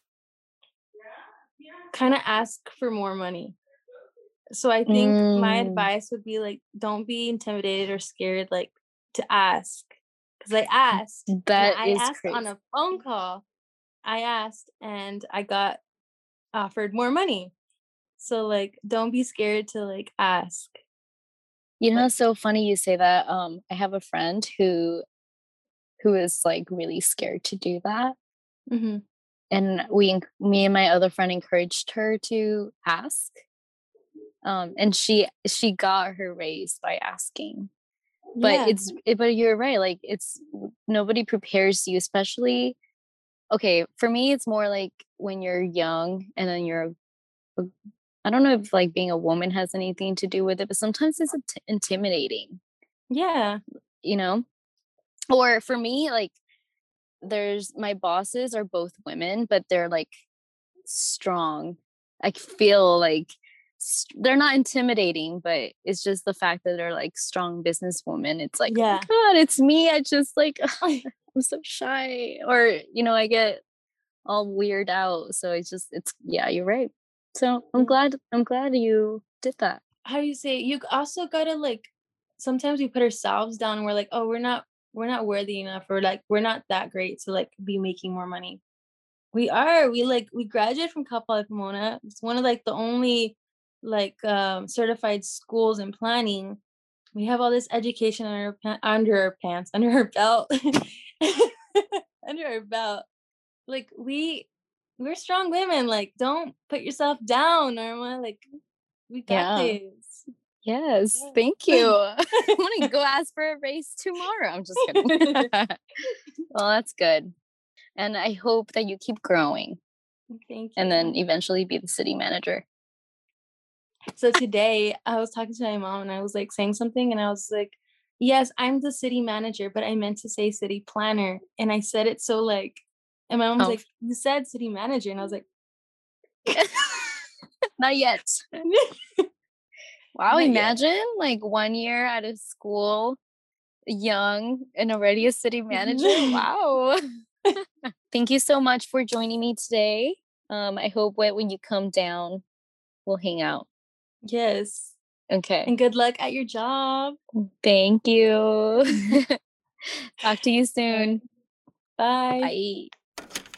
Speaker 3: kind of ask for more money. So I think my
Speaker 2: Mm,
Speaker 3: advice would be like, don't be intimidated or scared, like to ask. Cause I asked and
Speaker 2: that
Speaker 3: I
Speaker 2: is
Speaker 3: asked on
Speaker 2: crazy.
Speaker 3: a phone call. I asked and I got offered more money. So like, don't be scared to like ask.
Speaker 2: You know,
Speaker 3: Like,
Speaker 2: it's so funny you say that. Um, I have a friend who who is like really scared to do that.
Speaker 3: mm-hmm.
Speaker 2: And we enc- me and my other friend encouraged her to ask. Um, and she she got her raise by asking. But
Speaker 3: Yeah.
Speaker 2: it's it, but you're right, like it's nobody prepares you, especially okay, for me it's more like when you're young and then you're a I don't know if like being a woman has anything to do with it, but sometimes it's int- intimidating,
Speaker 3: Yeah.
Speaker 2: you know? Or for me, like there's my bosses are both women, but they're like strong. I feel like st- they're not intimidating, but it's just the fact that they're like strong businesswomen. It's like, oh my
Speaker 3: Yeah.
Speaker 2: God, it's me. I just like, I'm so shy. Or, you know, I get all weird out. So it's just, it's, yeah, you're right. So I'm
Speaker 3: Mm.
Speaker 2: glad, I'm glad you did that.
Speaker 3: How do you say it? You also gotta like sometimes we put ourselves down and we're like, oh, we're not we're not worthy enough, or like we're not that great to like be making more money. We are. We like we graduated from Cal Poly Pomona. It's one of like the only like um certified schools in planning. We have all this education under our, pa- under our pants, under our belt. Under our belt. Like we we're strong women. Like don't put yourself down, Norma. Like we got
Speaker 2: Yeah.
Speaker 3: this.
Speaker 2: Yes.
Speaker 3: Yeah.
Speaker 2: Thank you. I'm going to go ask for a raise tomorrow. I'm just kidding. Well, that's good. And I hope that you keep growing
Speaker 3: Thank
Speaker 2: and
Speaker 3: you.
Speaker 2: then eventually be the city manager.
Speaker 3: So today I was talking to my mom and I was like saying something and I was like, yes, I'm the city manager, but I meant to say city planner. And I said it so like, and my mom was
Speaker 2: Oh.
Speaker 3: like, you said city manager. And I was like,
Speaker 2: Not yet. Wow,
Speaker 3: Not yet.
Speaker 2: imagine like one year out of school, young and already a city manager. Wow. Thank you so much for joining me today. Um, I hope when when you come down, we'll hang out.
Speaker 3: Yes.
Speaker 2: Okay.
Speaker 3: And good luck at your job.
Speaker 2: Thank you. Talk to you soon.
Speaker 3: Bye.
Speaker 2: Bye.